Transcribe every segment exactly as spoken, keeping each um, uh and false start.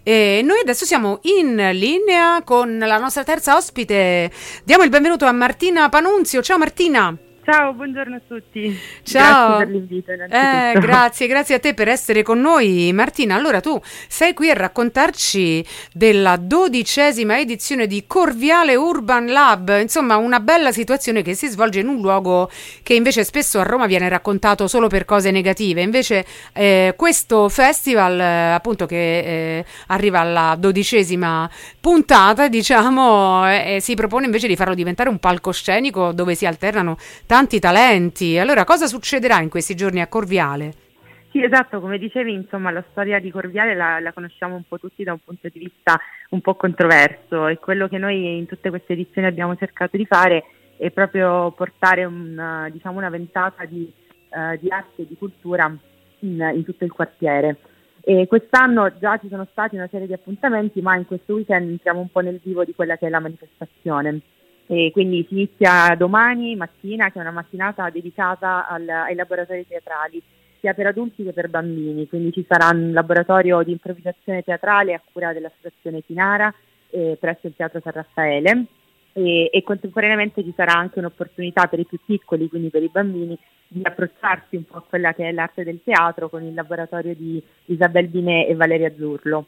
E noi adesso siamo in linea con la nostra terza ospite. Diamo il benvenuto a Martina Panunzio. Ciao Martina. Ciao, buongiorno a tutti. Ciao. Grazie per l'invito. Eh, grazie, grazie a te per essere con noi, Martina. Allora tu sei qui a raccontarci della dodicesima edizione di Corviale Urban Lab, insomma una bella situazione che si svolge in un luogo che invece spesso a Roma viene raccontato solo per cose negative. Invece eh, questo festival, eh, appunto che eh, arriva alla dodicesima puntata, diciamo, eh, si propone invece di farlo diventare un palcoscenico dove si alternano tanti talenti. Allora, cosa succederà in questi giorni a Corviale? Sì, esatto, come dicevi, insomma, la storia di Corviale la, la conosciamo un po' tutti da un punto di vista un po' controverso, e quello che noi in tutte queste edizioni abbiamo cercato di fare è proprio portare una, diciamo, una ventata di, uh, di arte e di cultura in, in tutto il quartiere. E quest'anno già ci sono stati una serie di appuntamenti, ma in questo weekend entriamo un po' nel vivo di quella che è la manifestazione. E quindi si inizia domani mattina, che è una mattinata dedicata al, ai laboratori teatrali, sia per adulti che per bambini. Quindi ci sarà un laboratorio di improvvisazione teatrale a cura dell'associazione Tinara eh, presso il Teatro San Raffaele, e, e contemporaneamente ci sarà anche un'opportunità per i più piccoli, quindi per i bambini, di approcciarsi un po' a quella che è l'arte del teatro con il laboratorio di Isabel Binet e Valeria Zurlo.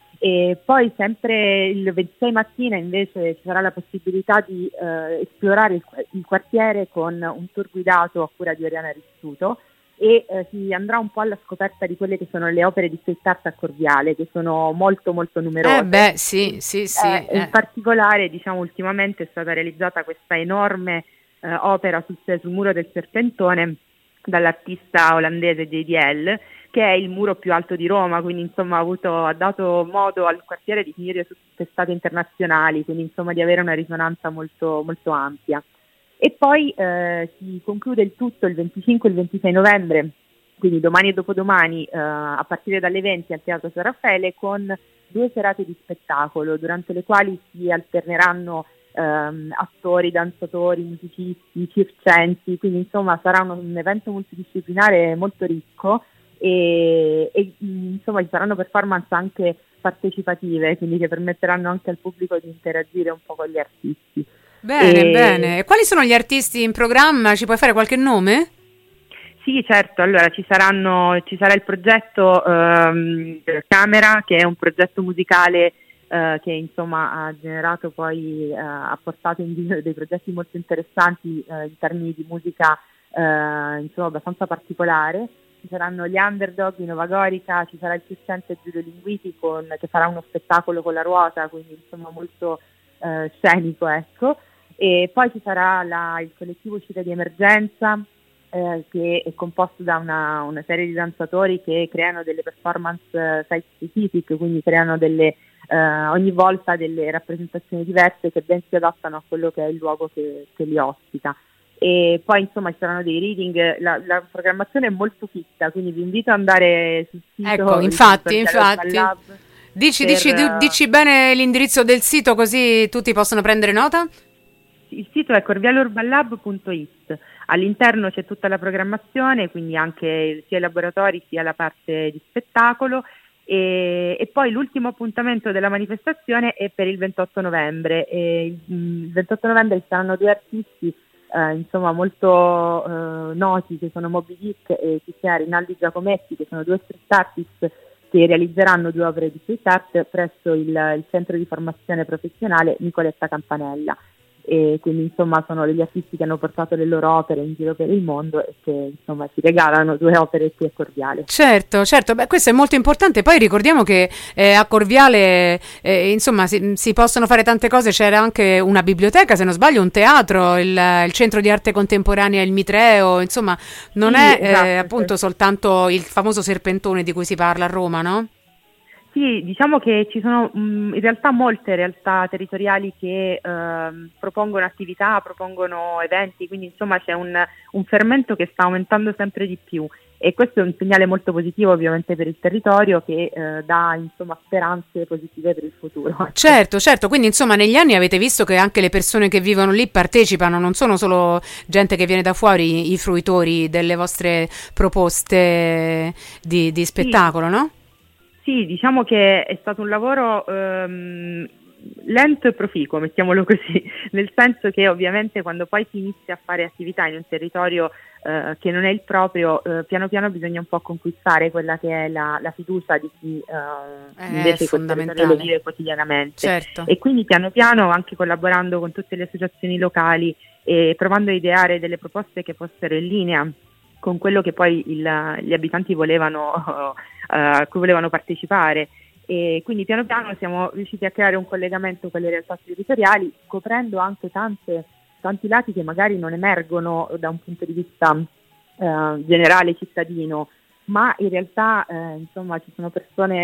E poi sempre il ventisei mattina invece ci sarà la possibilità di eh, esplorare il, il quartiere con un tour guidato a cura di Oriana Rizzuto, e eh, si andrà un po' alla scoperta di quelle che sono le opere di street art a Corviale, che sono molto molto numerose. Eh beh, sì, sì, sì. Eh, eh. In particolare, diciamo, ultimamente è stata realizzata questa enorme eh, opera sul, sul muro del Serpentone dall'artista olandese J D L, che è il muro più alto di Roma, quindi insomma ha, avuto, ha dato modo al quartiere di finire su testate internazionali, quindi insomma di avere una risonanza molto, molto ampia. E poi eh, si conclude il tutto il venticinque e il ventisei novembre, quindi domani e dopodomani, eh, a partire dalle venti al Teatro San Raffaele, con due serate di spettacolo, durante le quali si alterneranno ehm, attori, danzatori, musicisti, circensi, quindi insomma sarà un, un evento multidisciplinare molto ricco. E, e insomma ci saranno performance anche partecipative, quindi che permetteranno anche al pubblico di interagire un po' con gli artisti. Bene, e... bene. Quali sono gli artisti in programma? Ci puoi fare qualche nome? Sì, certo. Allora ci saranno ci sarà il progetto um, Camera, che è un progetto musicale uh, che insomma ha generato poi uh, ha portato in giro dei progetti molto interessanti uh, in termini di musica uh, insomma abbastanza particolare. Ci saranno gli Underdog di Nova Gorica, ci sarà il circense Giulio Linguiti con, che farà uno spettacolo con la ruota, quindi insomma molto uh, scenico, ecco. E poi ci sarà la, il collettivo Uscita di Emergenza, eh, che è composto da una, una serie di danzatori che creano delle performance eh, site specific, quindi creano delle, eh, ogni volta delle rappresentazioni diverse che ben si adattano a quello che è il luogo che, che li ospita. E poi insomma ci saranno dei reading, la, la programmazione è molto fitta, quindi vi invito ad andare sul sito. Ecco, infatti, infatti. Dici, per, dici, dici bene l'indirizzo del sito, così tutti possono prendere nota? Il sito è corviale urban lab punto it, all'interno c'è tutta la programmazione, quindi anche sia i laboratori sia la parte di spettacolo, e, e poi l'ultimo appuntamento della manifestazione è per il ventotto novembre. E il ventotto novembre ci saranno due artisti eh, insomma molto eh, noti, che sono Moby Dick e ci sia Rinaldi Giacometti, che sono due street artist che realizzeranno due opere di street art presso il, il centro di formazione professionale Nicoletta Campanella. E quindi insomma sono degli artisti che hanno portato le loro opere in giro per il mondo e che insomma si regalano due opere qui a Corviale. Certo, certo, beh, questo è molto importante. Poi ricordiamo che eh, a Corviale eh, insomma si, si possono fare tante cose, c'era anche una biblioteca, se non sbaglio, un teatro, il, il centro di arte contemporanea, il Mitreo, insomma non sì, è esatto, eh, appunto sì. soltanto il famoso Serpentone di cui si parla a Roma, no? Sì, diciamo che ci sono mh, in realtà molte realtà territoriali che ehm, propongono attività, propongono eventi, quindi insomma c'è un, un fermento che sta aumentando sempre di più, e questo è un segnale molto positivo ovviamente per il territorio, che eh, dà insomma speranze positive per il futuro. Certo, certo, quindi insomma negli anni avete visto che anche le persone che vivono lì partecipano, non sono solo gente che viene da fuori i fruitori delle vostre proposte di, di spettacolo, sì. no? Sì, diciamo che è stato un lavoro ehm, lento e proficuo, mettiamolo così, nel senso che ovviamente quando poi si inizia a fare attività in un territorio eh, che non è il proprio, eh, piano piano bisogna un po' conquistare quella che è la, la fiducia di chi eh, invece quel territorio lo vive quotidianamente. Certo. E quindi piano piano, anche collaborando con tutte le associazioni locali e provando a ideare delle proposte che fossero in linea con quello che poi il, gli abitanti volevano, uh, a cui volevano partecipare, e quindi piano piano siamo riusciti a creare un collegamento con le realtà territoriali, scoprendo anche tante, tanti lati che magari non emergono da un punto di vista uh, generale cittadino, ma in realtà eh, insomma ci sono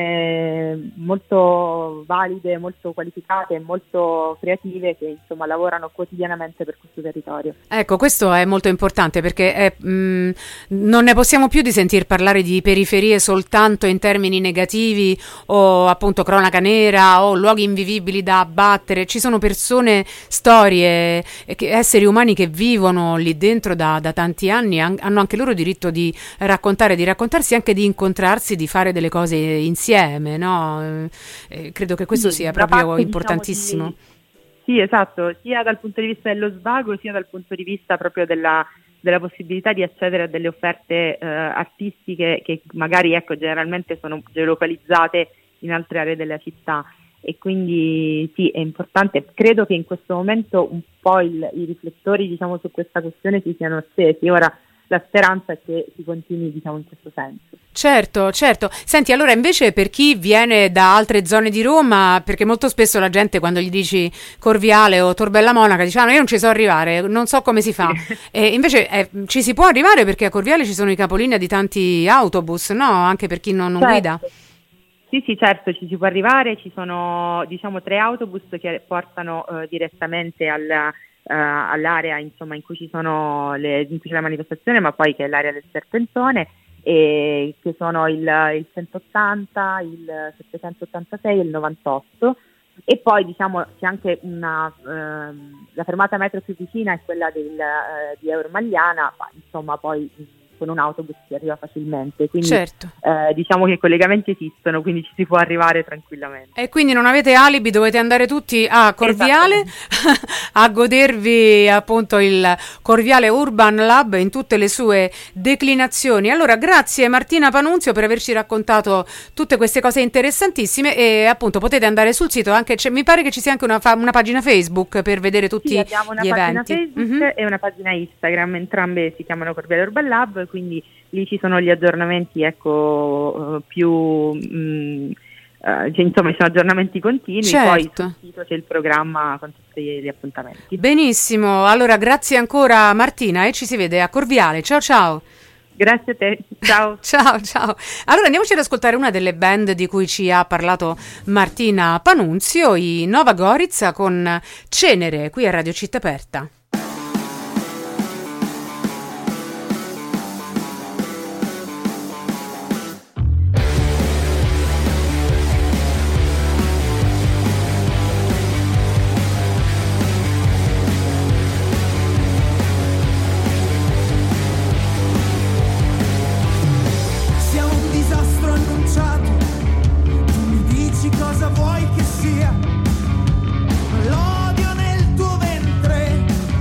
persone molto valide, molto qualificate, molto creative che insomma lavorano quotidianamente per questo territorio. Ecco, questo è molto importante perché è, mh, non ne possiamo più di sentir parlare di periferie soltanto in termini negativi o appunto cronaca nera o luoghi invivibili da abbattere. Ci sono persone, storie, esseri umani che vivono lì dentro da, da tanti anni, hanno anche loro diritto di raccontare, di raccontare anche di incontrarsi, di fare delle cose insieme, no? Eh, credo che questo sì, sia proprio parte, importantissimo. Diciamo, di, sì, esatto, sia dal punto di vista dello svago, sia dal punto di vista proprio della, della possibilità di accedere a delle offerte eh, artistiche che magari, ecco, generalmente sono geolocalizzate in altre aree della città. E quindi sì, è importante. Credo che in questo momento un po' il, i riflettori, diciamo, su questa questione si siano accesi. Ora la speranza è che si continui, diciamo, in questo senso. Certo, certo. Senti, allora invece per chi viene da altre zone di Roma, perché molto spesso la gente quando gli dici Corviale o Tor Bella Monaca dice ah, no, io non ci so arrivare, non so come si fa. E invece eh, ci si può arrivare perché a Corviale ci sono i capolinea di tanti autobus, no? Anche per chi non, non certo. guida. Sì, sì, certo, ci si può arrivare, ci sono, diciamo, tre autobus che portano eh, direttamente al Uh, all'area, insomma, in cui ci sono le, in cui c'è la manifestazione, ma poi che è l'area del Serpentone, e che sono il, il centottanta, il settecentottantasei e il novantotto, e poi diciamo c'è anche una uh, la fermata metro più vicina è quella del, uh, di Euromagliana, ma insomma poi con un autobus si arriva facilmente, quindi certo. eh, diciamo che i collegamenti esistono, quindi ci si può arrivare tranquillamente. E quindi non avete alibi, dovete andare tutti a Corviale a godervi appunto il Corviale Urban Lab in tutte le sue declinazioni. Allora grazie Martina Panunzio per averci raccontato tutte queste cose interessantissime, e appunto potete andare sul sito, anche mi pare che ci sia anche una, fa- una pagina Facebook per vedere tutti sì, abbiamo una gli pagina eventi. Facebook mm-hmm. e una pagina Instagram, entrambe si chiamano Corviale Urban Lab, quindi lì ci sono gli aggiornamenti, ecco, più mh, uh, cioè, insomma ci sono aggiornamenti continui, certo. Poi sul sito c'è il programma con tutti gli appuntamenti. Benissimo, allora grazie ancora Martina e ci si vede a Corviale, ciao ciao. Grazie a te, ciao. Ciao, ciao. Allora andiamoci ad ascoltare una delle band di cui ci ha parlato Martina Panunzio, i Nova Gorica con Cenere, qui a Radio Città Aperta. Cosa vuoi che sia? L'odio nel tuo ventre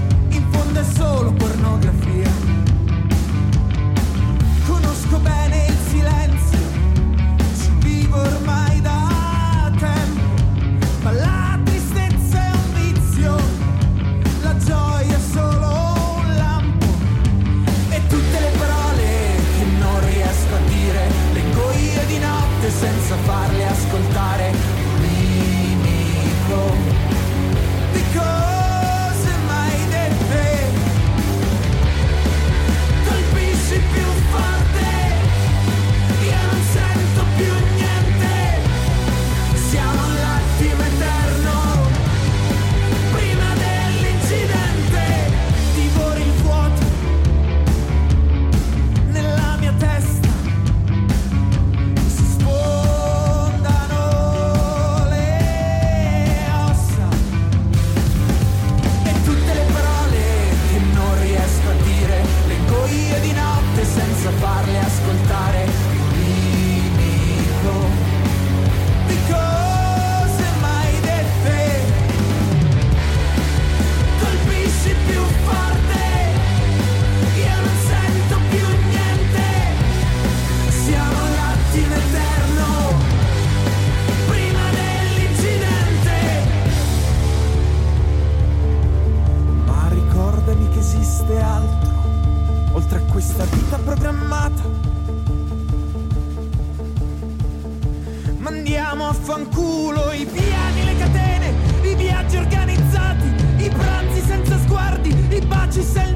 vaffanculo, i piani, le catene, i viaggi organizzati, i pranzi senza sguardi, i baci senza